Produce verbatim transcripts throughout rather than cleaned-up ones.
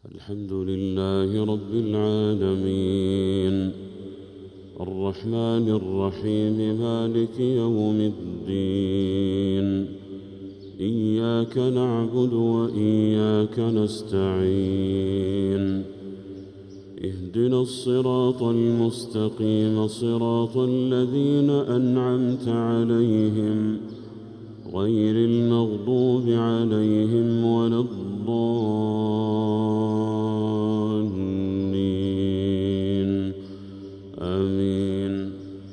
الحمد لله رب العالمين الرحمن الرحيم مالك يوم الدين إياك نعبد وإياك نستعين اهدنا الصراط المستقيم صراط الذين أنعمت عليهم غير المغضوب عليهم ولا الضالين آمين.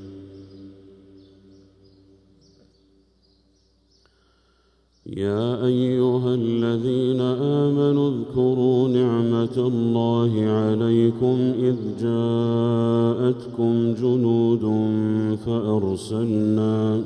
يا أيها الذين آمنوا اذكروا نعمة الله عليكم إذ جاءتكم جنود فأرسلنا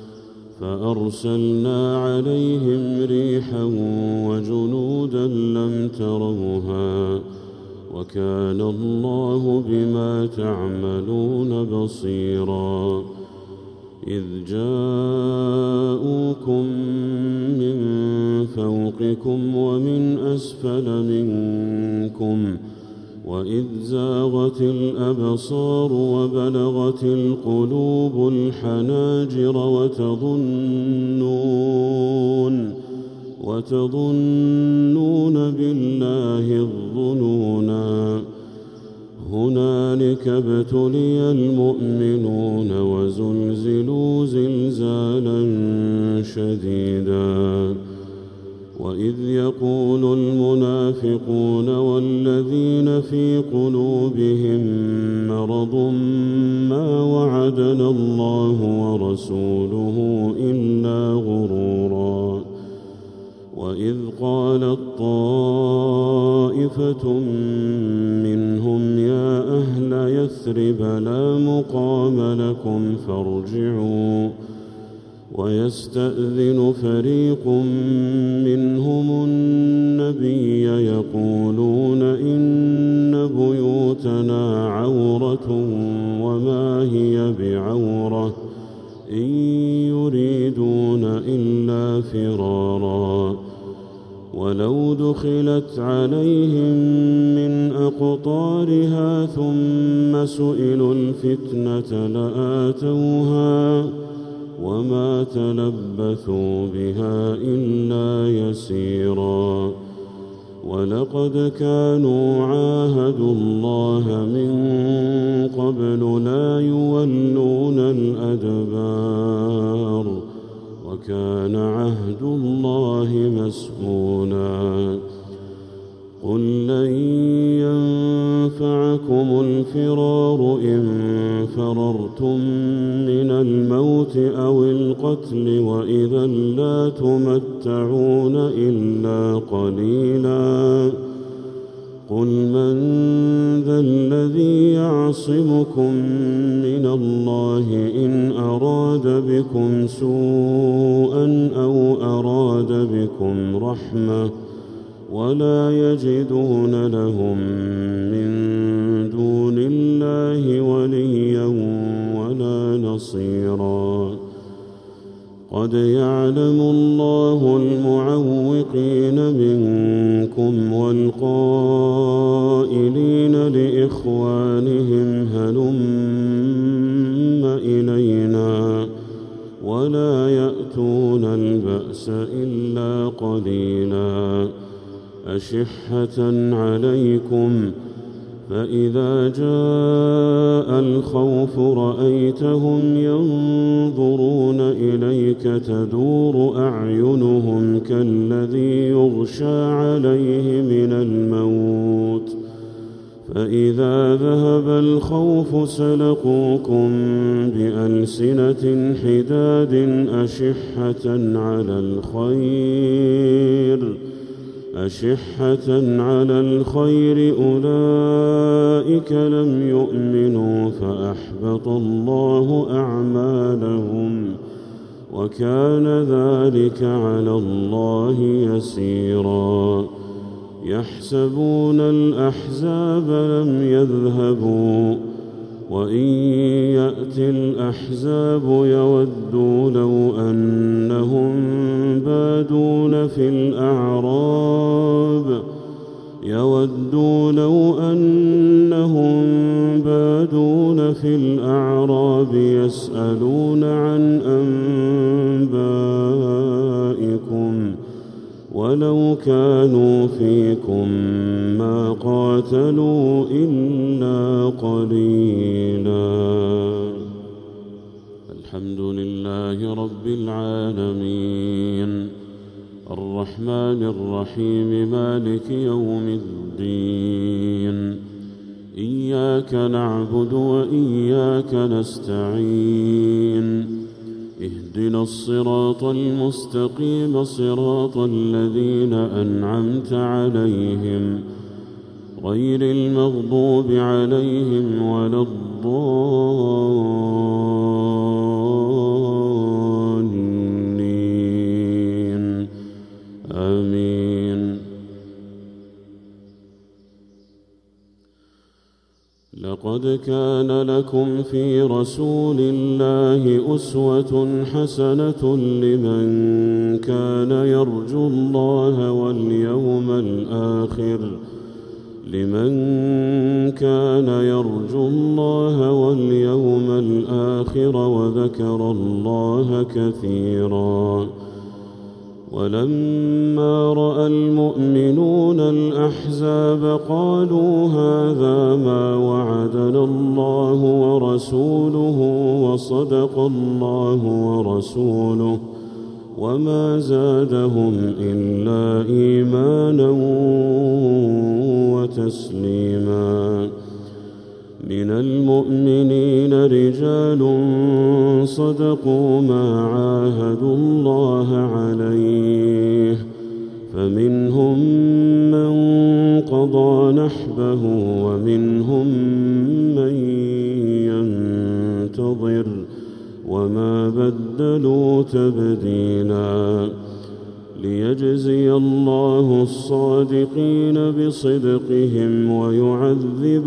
فأرسلنا عليهم ريحا وجنودا لم تروها وكان الله بما تعملون بصيرا. إذ جاءوكم من فوقكم ومن أسفل منكم وإذ زاغت الأبصار وبلغت القلوب الحناجر وتظنون وتظنون بالله الظنونا. هنالك ابتلي المؤمنون وزلزلوا زلزالا شديدا. وإذ يقول المنافقون والذين في قلوبهم مرض ما وعدنا الله ورسوله إلا غرورا. وإذ قالت طائفة منهم يا أهل يثرب لا مقام لكم فارجعوا ويستأذن فريق منهم النبي يقولون إن بيوتنا عورة وما هي بعورة إن يريدون إلا فرارا. ولو دخلت عليهم من أقطارها ثم سئلوا الفتنة لآتوها وما تلبثوا بها إلا يسيرا. ولقد كانوا عاهدوا الله من قبل لا يولون الأدبار وكان عهد الله مسؤولا. قل لن ينفعكم الفرار إن فررتم من الموت أو القتل وإذا لا تمتعون إلا قليلا. قل من ذا الذي يعصمكم من الله إن أراد بكم سوءا أو أراد بكم رحمة ولا يجدون لهم من دون الله وليا ولا نصيرا. قد يعلم الله المعوقين منكم والقائلين لإخوانهم هلم إلينا ولا يأتون البأس إلا قليلا. أشحة عليكم فإذا جاء الخوف رأيتهم ينظرون إليك تدور أعينهم كالذي يغشى عليه من الموت فإذا ذهب الخوف سلقوكم بألسنة حداد أشحة على الخير أشحة على الخير أولئك لم يؤمنوا فأحبط الله أعمالهم وكان ذلك على الله يسيرا. يحسبون الأحزاب لم يذهبوا وإن يأتي الأحزاب يودوا لو أنهم بادون في الأعراب يودوا لو أنهم بادون في الأعراب يسألون عن أنبائكم ولو كانوا فيكم ما قاتلوا إلا قليلا. الحمد لله رب العالمين الرحمن الرحيم مالك يوم الدين. إياك نعبد وإياك نستعين. اهدنا الصراط المستقيم صراط الذين أنعمت عليهم غير المغضوب عليهم ولا الضالين. آمين. لقد كان لكم في رسول الله أسوة حسنة لمن كان يرجو الله واليوم الآخر لمن كان يرجو الله واليوم الآخر وذكر الله كثيرا. ولما رأى المؤمنون الأحزاب قالوا هذا ما وعدنا الله ورسوله وصدق الله ورسوله وما زادهم إلا إيمانا وتسليما. من المؤمنين رجال صدقوا ما عاهدوا الله عليه فمنهم من قضى نحبه ومنهم من ينتظر وما بدلوا تبديلا. ليجزي الله الصادقين بصدقهم ويعذب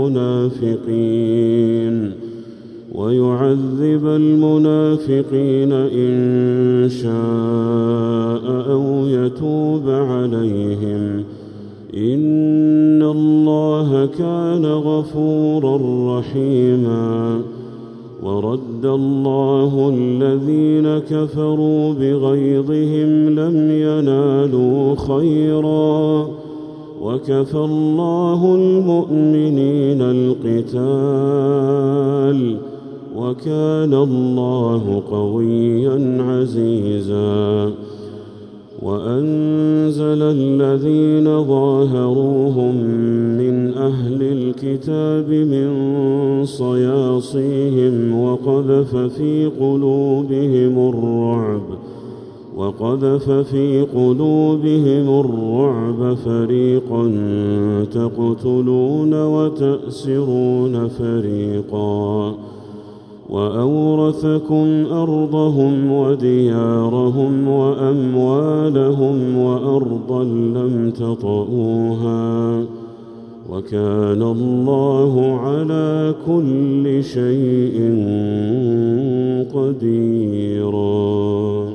المنافقين ويعذب المنافقين إن شاء أو يتوب عليهم إن الله كان غفورا رحيما. ورد الله الذين كفروا بغيظهم لم ينالوا خيرا وكفى الله المؤمنين القتال وكان الله قويا عزيزا. وأنزل الذين ظاهروهم من أهل الكتاب من صياصيهم وقذف في قلوبهم الرعب وقذف في قلوبهم الرعب فريقا تقتلون وتأسرون فريقا. وأورثكم أرضهم وديارهم وأموالهم وأرضا لم تطئوها وكان الله على كل شيء قديرا.